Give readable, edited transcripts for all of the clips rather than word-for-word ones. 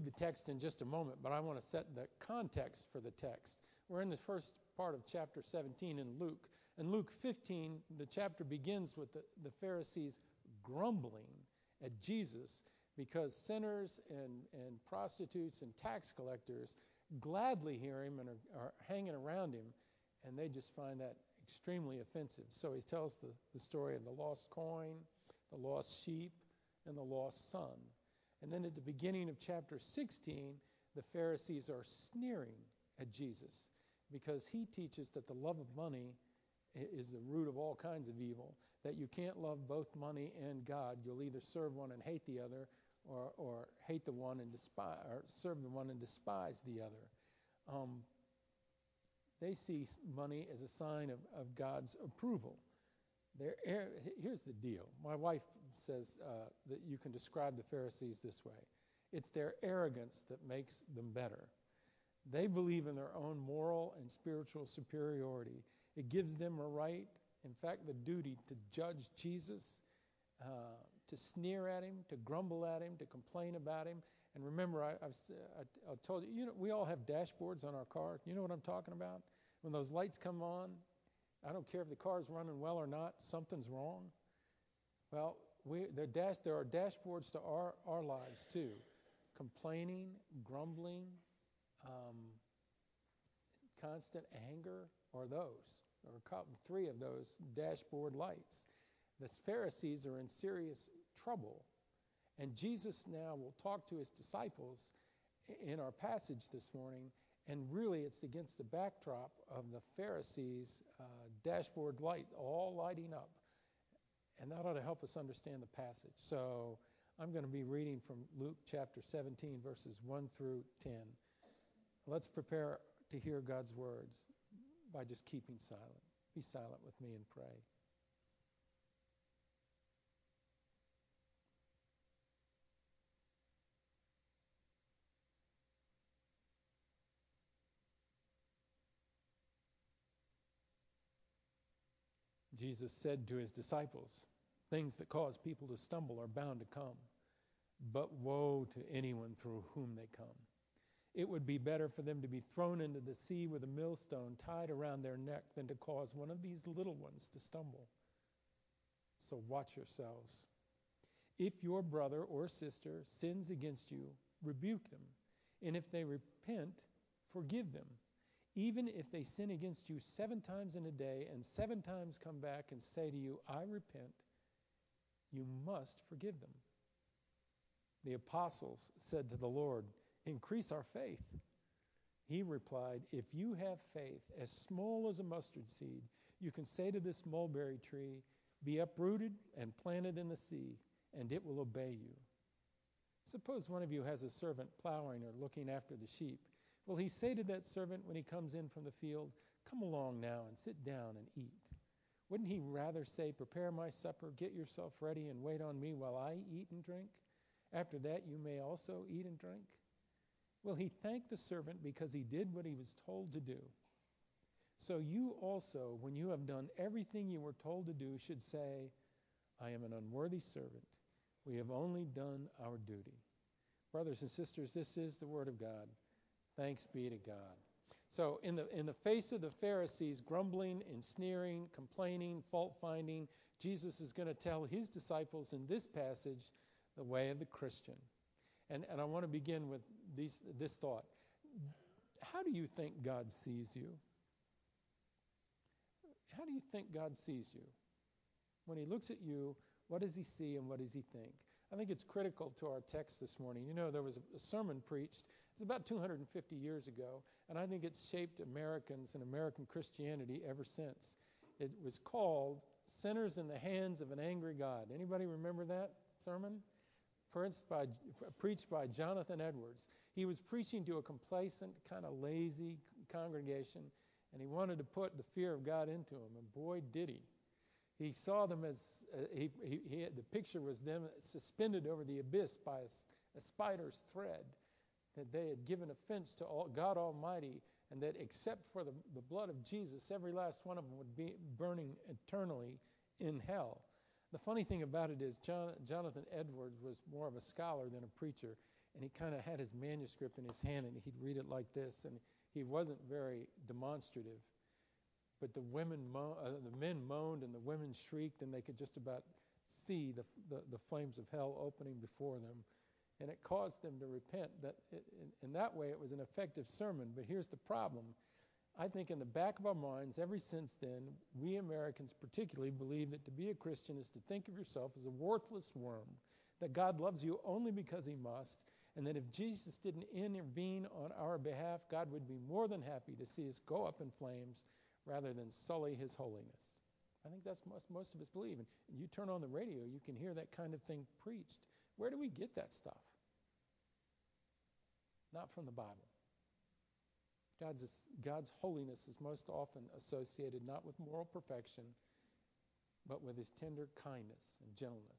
read the text in just a moment, but I want to set the context for the text. We're in the first part of chapter 17 in Luke. In Luke 15, the chapter begins with the Pharisees grumbling at Jesus because sinners and prostitutes and tax collectors gladly hear him and are hanging around him, and they just find that extremely offensive. So he tells the story of the lost coin, the lost sheep, and the lost son. And then at the beginning of chapter 16, the Pharisees are sneering at Jesus because he teaches that the love of money is the root of all kinds of evil, that you can't love both money and God. You'll either serve one and hate the other, or hate the one and despise, or serve the one and despise the other. They see money as a sign of God's approval. Here's the deal. My wife says that you can describe the Pharisees this way. It's their arrogance that makes them better. They believe in their own moral and spiritual superiority. It gives them a right, in fact, the duty to judge Jesus, to sneer at him, to grumble at him, to complain about him. And remember, I told you, we all have dashboards on our car. You know what I'm talking about? When those lights come on, I don't care if the car's running well or not, something's wrong. Well, there are dashboards to our lives too. Complaining, grumbling, constant anger, or three of those dashboard lights. The Pharisees are in serious trouble. And Jesus now will talk to his disciples in our passage this morning, and really it's against the backdrop of the Pharisees' dashboard light all lighting up. And that ought to help us understand the passage. So I'm going to be reading from Luke chapter 17, verses 1 through 10. Let's prepare to hear God's words by just keeping silent. Be silent with me and pray. Jesus said to his disciples, "Things that cause people to stumble are bound to come, but woe to anyone through whom they come. It would be better for them to be thrown into the sea with a millstone tied around their neck than to cause one of these little ones to stumble. So watch yourselves. If your brother or sister sins against you, rebuke them, and if they repent, forgive them. Even if they sin against you 7 times in a day and 7 times come back and say to you, 'I repent,' you must forgive them." The apostles said to the Lord, "Increase our faith." He replied, "If you have faith as small as a mustard seed, you can say to this mulberry tree, 'Be uprooted and planted in the sea,' and it will obey you. Suppose one of you has a servant plowing or looking after the sheep. Will he say to that servant when he comes in from the field, 'Come along now and sit down and eat'? Wouldn't he rather say, 'Prepare my supper, get yourself ready, and wait on me while I eat and drink? After that you may also eat and drink'? Will he thank the servant because he did what he was told to do? So you also, when you have done everything you were told to do, should say, 'I am an unworthy servant. We have only done our duty.'" Brothers and sisters, this is the word of God. Thanks be to God. So in the face of the Pharisees grumbling and sneering, complaining, fault-finding, Jesus is going to tell his disciples in this passage the way of the Christian. And I want to begin with this thought. How do you think God sees you? How do you think God sees you? When he looks at you, what does he see and what does he think? I think it's critical to our text this morning. You know, there was a sermon preached, it's about 250 years ago, and I think it's shaped Americans and American Christianity ever since. It was called "Sinners in the Hands of an Angry God." Anybody remember that sermon? Preached by Jonathan Edwards. He was preaching to a complacent, kind of lazy congregation, and he wanted to put the fear of God into them, and boy, did he. He saw them as the picture was them suspended over the abyss by a spider's thread, that they had given offense to God Almighty, and that except for the blood of Jesus, every last one of them would be burning eternally in hell. The funny thing about it is Jonathan Edwards was more of a scholar than a preacher. and he kind of had his manuscript in his hand, and he'd read it like this, and he wasn't very demonstrative. But the men moaned, and the women shrieked, and they could just about see the flames of hell opening before them. And it caused them to repent. In that way, it was an effective sermon. But here's the problem. I think in the back of our minds, ever since then, we Americans particularly believe that to be a Christian is to think of yourself as a worthless worm, that God loves you only because he must, and that if Jesus didn't intervene on our behalf, God would be more than happy to see us go up in flames rather than sully his holiness. I think that's most of us believe. And you turn on the radio, you can hear that kind of thing preached. Where do we get that stuff? Not from the Bible. God's holiness is most often associated not with moral perfection, but with his tender kindness and gentleness.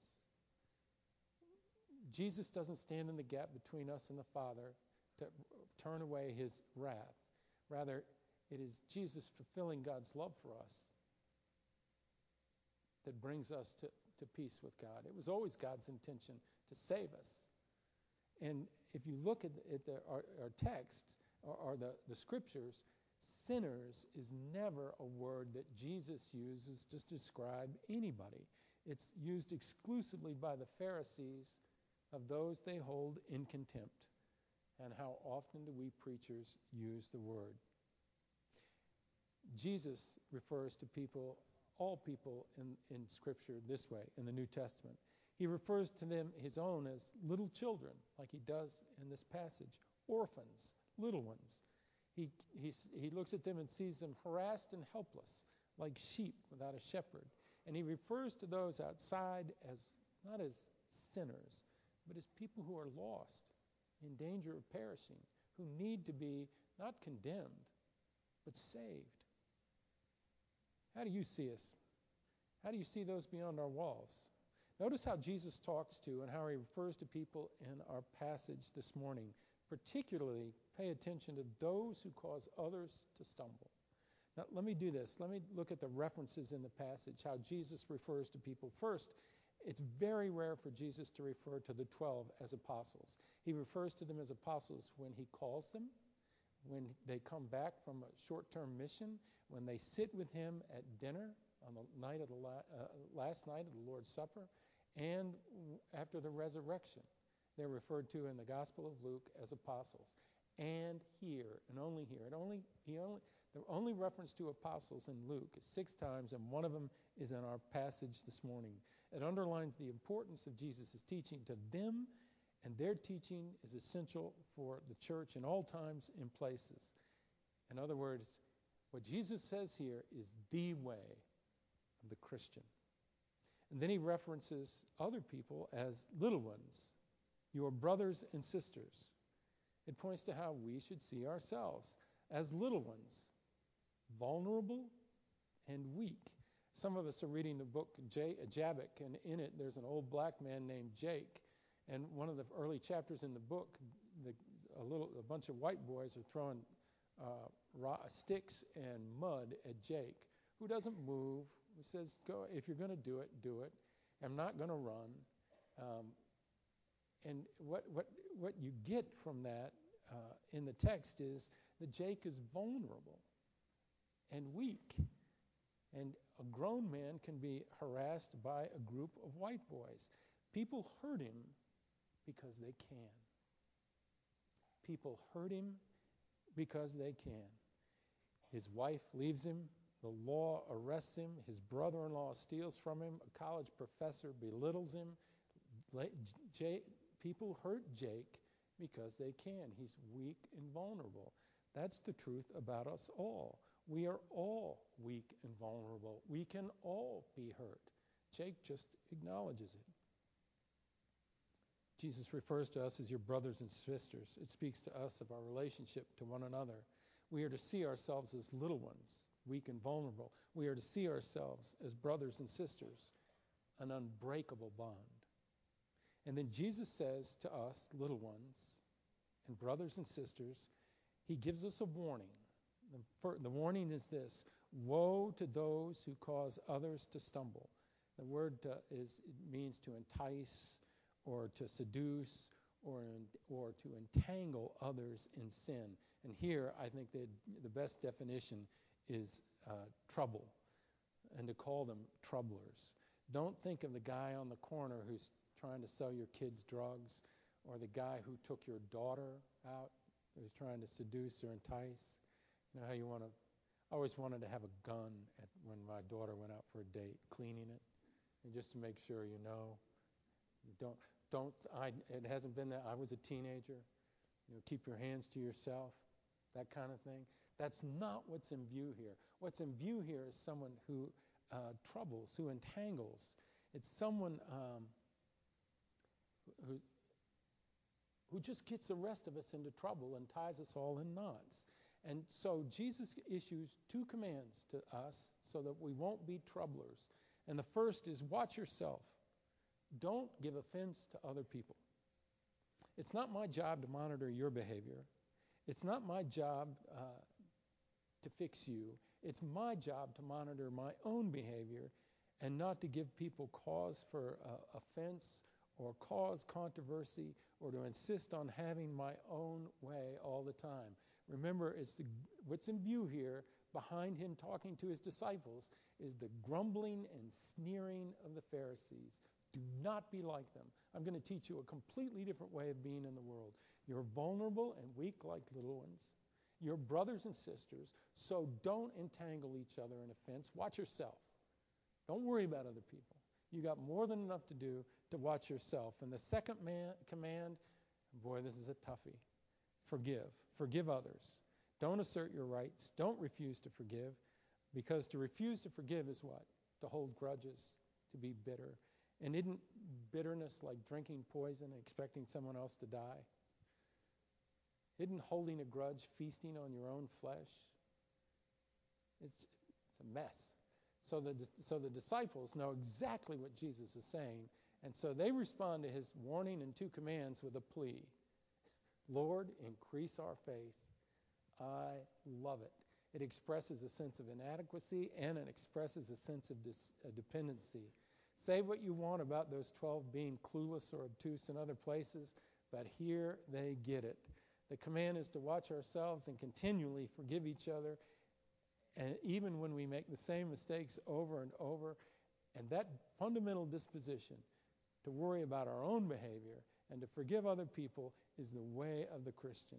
Jesus doesn't stand in the gap between us and the Father to turn away his wrath. Rather, it is Jesus fulfilling God's love for us that brings us to peace with God. It was always God's intention to save us. And if you look at our text, or the scriptures, sinners is never a word that Jesus uses to describe anybody. It's used exclusively by the Pharisees of those they hold in contempt. And how often do we preachers use the word? Jesus refers to people, all people in Scripture this way, in the New Testament. He refers to them, his own, as little children, like he does in this passage, orphans, little ones. He looks at them and sees them harassed and helpless, like sheep without a shepherd. And he refers to those outside as not as sinners, but as people who are lost, in danger of perishing, who need to be not condemned, but saved. How do you see us? How do you see those beyond our walls? Notice how Jesus talks to and how he refers to people in our passage this morning. Particularly, pay attention to those who cause others to stumble. Now, let me do this. Let me look at the references in the passage, how Jesus refers to people. First, it's very rare for Jesus to refer to the 12 as apostles. He refers to them as apostles when he calls them, when they come back from a short-term mission, when they sit with him at dinner on the night of last night of the Lord's Supper, and after the resurrection. They're referred to in the Gospel of Luke as apostles. And here, and only here, the only reference to apostles in Luke is 6 times, and one of them is in our passage this morning. It underlines the importance of Jesus' teaching to them, and their teaching is essential for the church in all times and places. In other words, what Jesus says here is the way of the Christian. And then he references other people as little ones, your brothers and sisters. It points to how we should see ourselves as little ones, vulnerable and weak. Some of us are reading the book Jabbok, and in it there's an old black man named Jake. And one of the early chapters in the book, a bunch of white boys are throwing sticks and mud at Jake, who doesn't move. He says, "Go, if you're going to do it, do it. I'm not going to run." And what you get from that in the text is that Jake is vulnerable and weak. And a grown man can be harassed by a group of white boys. People hurt him because they can. People hurt him because they can. His wife leaves him. The law arrests him. His brother-in-law steals from him. A college professor belittles him. People hurt Jake because they can. He's weak and vulnerable. That's the truth about us all. We are all weak and vulnerable. We can all be hurt. Jake just acknowledges it. Jesus refers to us as your brothers and sisters. It speaks to us of our relationship to one another. We are to see ourselves as little ones, weak and vulnerable. We are to see ourselves as brothers and sisters, an unbreakable bond. And then Jesus says to us, little ones and brothers and sisters, he gives us a warning. The warning is this: woe to those who cause others to stumble. The word means to entice or to seduce or to entangle others in sin. And here, I think that the best definition is trouble, and to call them troublers. Don't think of the guy on the corner who's trying to sell your kids drugs, or the guy who took your daughter out, who's trying to seduce or entice. You know how you want to. I always wanted to have a gun when my daughter went out for a date, cleaning it, and just to make sure you know. It hasn't been that I was a teenager. Keep your hands to yourself, that kind of thing. That's not what's in view here. What's in view here is someone who troubles, who entangles. It's someone who just gets the rest of us into trouble and ties us all in knots. And so Jesus issues two commands to us so that we won't be troublers. And the first is watch yourself. Don't give offense to other people. It's not my job to monitor your behavior. It's not my job to fix you. It's my job to monitor my own behavior and not to give people cause for offense or cause controversy or to insist on having my own way all the time. Remember, what's in view here behind him talking to his disciples is the grumbling and sneering of the Pharisees. Do not be like them. I'm going to teach you a completely different way of being in the world. You're vulnerable and weak like little ones. You're brothers and sisters, so don't entangle each other in offense. Watch yourself. Don't worry about other people. You got more than enough to do to watch yourself. And the second command, boy, this is a toughie. Forgive. Forgive others. Don't assert your rights. Don't refuse to forgive, because to refuse to forgive is what? To hold grudges, to be bitter. And isn't bitterness like drinking poison and expecting someone else to die? Isn't holding a grudge feasting on your own flesh? It's a mess. So the disciples know exactly what Jesus is saying, and so they respond to his warning and two commands with a plea. Lord, increase our faith. I love it. It expresses a sense of inadequacy, and it expresses a sense of dependency. Say what you want about those 12 being clueless or obtuse in other places, but here they get it. The command is to watch ourselves and continually forgive each other, and even when we make the same mistakes over and over. And that fundamental disposition to worry about our own behavior and to forgive other people is the way of the Christian.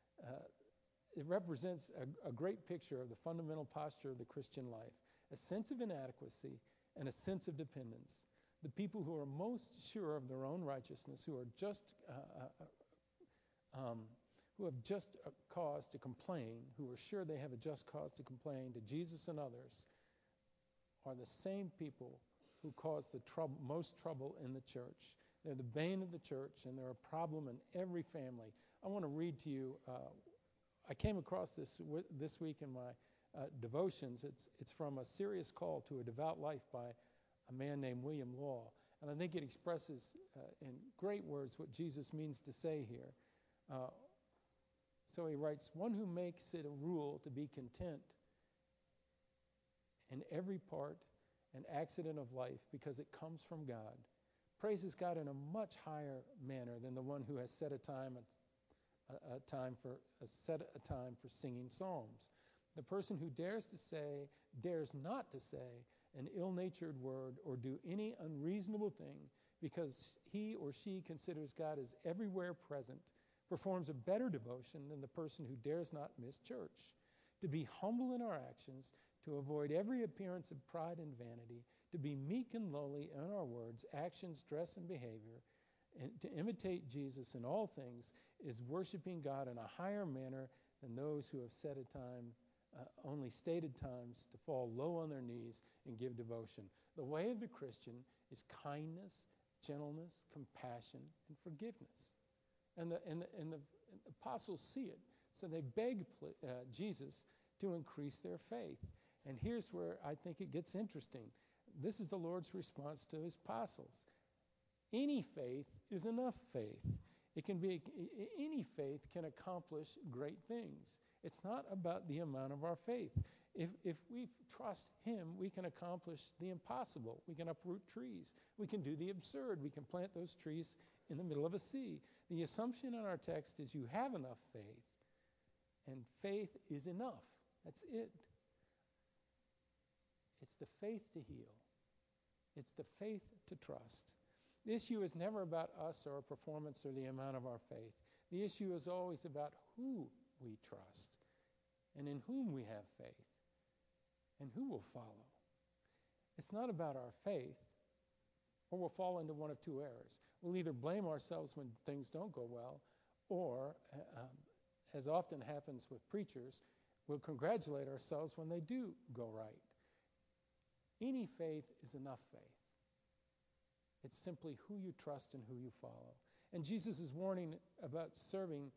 It represents a great picture of the fundamental posture of the Christian life, a sense of inadequacy and a sense of dependence. The people who are most sure of their own righteousness, who have just cause to complain, who are sure they have a just cause to complain to Jesus and others, are the same people who cause the most trouble in the church. They're the bane of the church, and they're a problem in every family. I want to read to you. I came across this week in my devotions. It's from A Serious Call to a Devout Life by a man named William Law. And I think it expresses in great words what Jesus means to say here. So he writes, one who makes it a rule to be content in every part and accident of life because it comes from God, praises God in a much higher manner than the one who has set a time for singing psalms. The person who dares not to say an ill-natured word or do any unreasonable thing because he or she considers God as everywhere present performs a better devotion than the person who dares not miss church. To be humble in our actions, to avoid every appearance of pride and vanity, to be meek and lowly in our words, actions, dress, and behavior, and to imitate Jesus in all things is worshiping God in a higher manner than those who have set a time, only stated times to fall low on their knees and give devotion. The way of the Christian is kindness, gentleness, compassion, and forgiveness. And the apostles see it. So they beg Jesus to increase their faith. And here's where I think it gets interesting. This is the Lord's response to his apostles. Any faith is enough faith. Any faith can accomplish great things. It's not about the amount of our faith. If we trust him, we can accomplish the impossible. We can uproot trees. We can do the absurd. We can plant those trees in the middle of a sea. The assumption in our text is you have enough faith, and faith is enough. That's it. It's the faith to heal. It's the faith to trust. The issue is never about us or our performance or the amount of our faith. The issue is always about who we trust and in whom we have faith and who will follow. It's not about our faith, or we'll fall into one of two errors. We'll either blame ourselves when things don't go well, or, as often happens with preachers, we'll congratulate ourselves when they do go right. Any faith is enough faith. It's simply who you trust and who you follow. And Jesus' warning about serving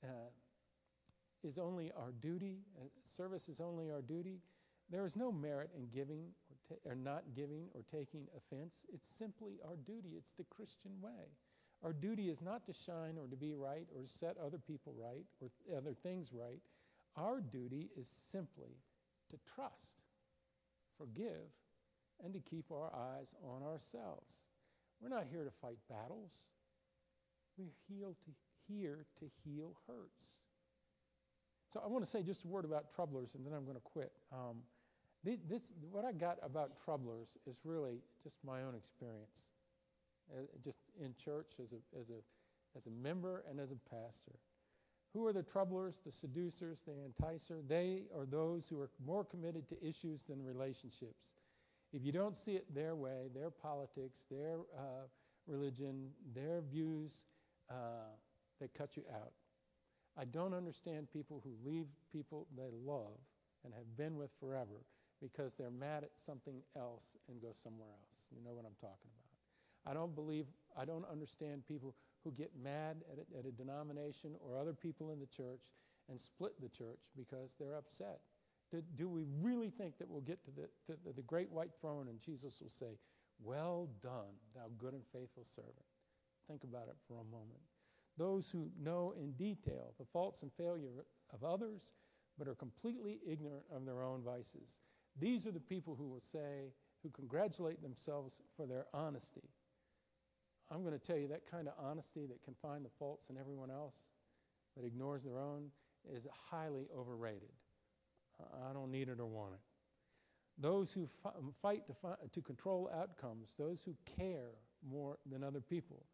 is only our duty. Service is only our duty. There is no merit in giving or not giving or taking offense. It's simply our duty. It's the Christian way. Our duty is not to shine or to be right or to set other people right or other things right. Our duty is simply to trust, forgive, and to keep our eyes on ourselves. We're not here to fight battles. We're here to heal hurts. So I want to say just a word about troublers, and then I'm going to quit. What I got about troublers is really just my own experience, just in church as a member and as a pastor. Who are the troublers, the seducers, the enticer? They are those who are more committed to issues than relationships. If you don't see it their way, their politics, their religion, their views, they cut you out. I don't understand people who leave people they love and have been with forever because they're mad at something else and go somewhere else. You know what I'm talking about. I don't understand people who get mad at a denomination or other people in the church and split the church because they're upset. Do we really think that we'll get to the great white throne and Jesus will say, "Well done, thou good and faithful servant"? Think about it for a moment. Those who know in detail the faults and failure of others but are completely ignorant of their own vices. These are the people who congratulate themselves for their honesty. I'm going to tell you that kind of honesty that can find the faults in everyone else but ignores their own is highly overrated. I don't need it or want it. Those who fight to control outcomes, those who care more than other people,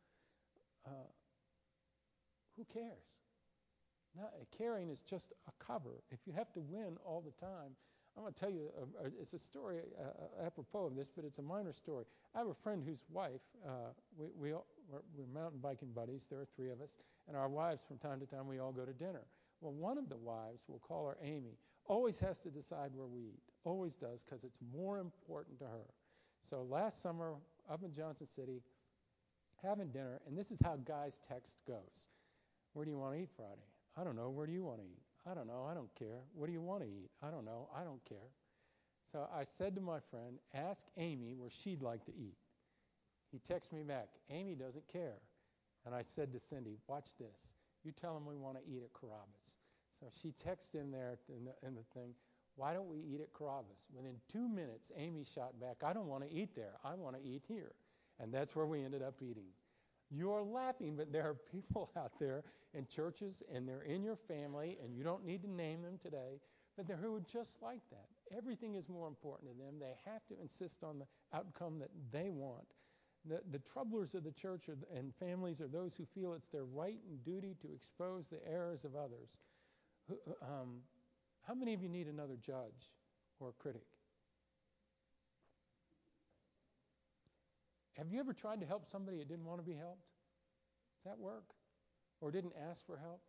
who cares? Caring is just a cover. If you have to win all the time, I'm going to tell you, it's a story apropos of this, but it's a minor story. I have a friend whose wife, we're mountain biking buddies, there are three of us, and our wives from time to time, we all go to dinner. Well, one of the wives, we'll call her Amy, always has to decide where we eat. Always does, because it's more important to her. So last summer, up in Johnson City, having dinner, and this is how guys' text goes. Where do you want to eat Friday? I don't know. Where do you want to eat? I don't know. I don't care. What do you want to eat? I don't know. I don't care. So I said to my friend, ask Amy where she'd like to eat. He texts me back, Amy doesn't care. And I said to Cindy, watch this. You tell him we want to eat at Carrabba's. So she texted in there in the thing, why don't we eat at Carrabba's? Within 2 minutes, Amy shot back, I don't want to eat there. I want to eat here. And that's where we ended up eating. You're laughing, but there are people out there in churches, and they're in your family, and you don't need to name them today, but they're who are just like that. Everything is more important to them. They have to insist on the outcome that they want. The troublers of the church and families are those who feel it's their right and duty to expose the errors of others. How many of you need another judge or critic? Have you ever tried to help somebody that didn't want to be helped? Does that work? Or didn't ask for help?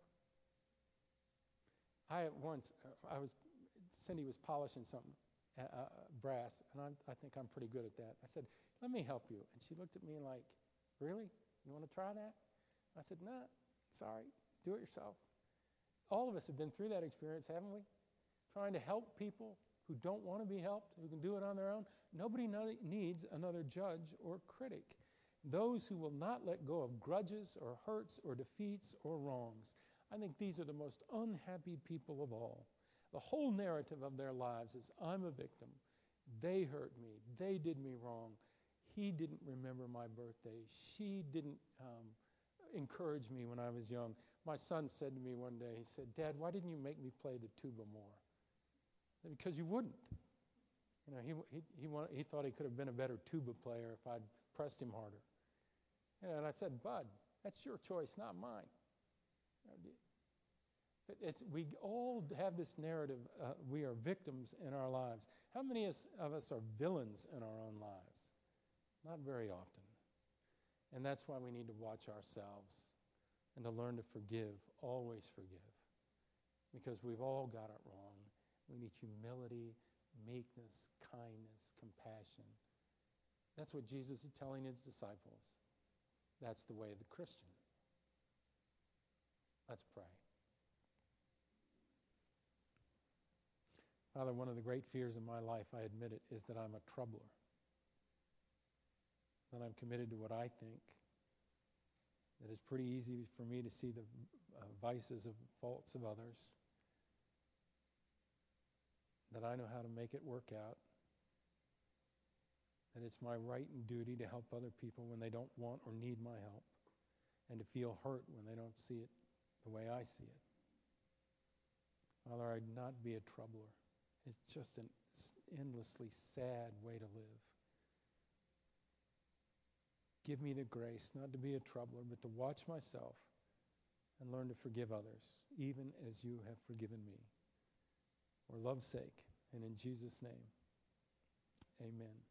Cindy was polishing something, brass, and I think I'm pretty good at that. I said, let me help you. And she looked at me like, really? You want to try that? I said, nah, sorry, do it yourself. All of us have been through that experience, haven't we? Trying to help people who don't want to be helped, who can do it on their own. Nobody needs another judge or critic. Those who will not let go of grudges or hurts or defeats or wrongs. I think these are the most unhappy people of all. The whole narrative of their lives is, I'm a victim. They hurt me. They did me wrong. He didn't remember my birthday. She didn't encouraged me when I was young. My son said to me one day, he said, "Dad, why didn't you make me play the tuba more?" I said, "Because you wouldn't." He thought he could have been a better tuba player if I'd pressed him harder. And I said, "Bud, that's your choice, not mine." We all have this narrative. We are victims in our lives. How many of us are villains in our own lives? Not very often. And that's why we need to watch ourselves and to learn to forgive, always forgive, because we've all got it wrong. We need humility, meekness, kindness, compassion. That's what Jesus is telling his disciples. That's the way of the Christian. Let's pray. Father, one of the great fears in my life, I admit it, is that I'm a troubler. That I'm committed to what I think. That it's pretty easy for me to see the vices and faults of others. That I know how to make it work out. That it's my right and duty to help other people when they don't want or need my help. And to feel hurt when they don't see it the way I see it. Father, I'd not be a troubler. It's just an endlessly sad way to live. Give me the grace not to be a troubler, but to watch myself and learn to forgive others, even as you have forgiven me. For love's sake, and in Jesus' name, amen.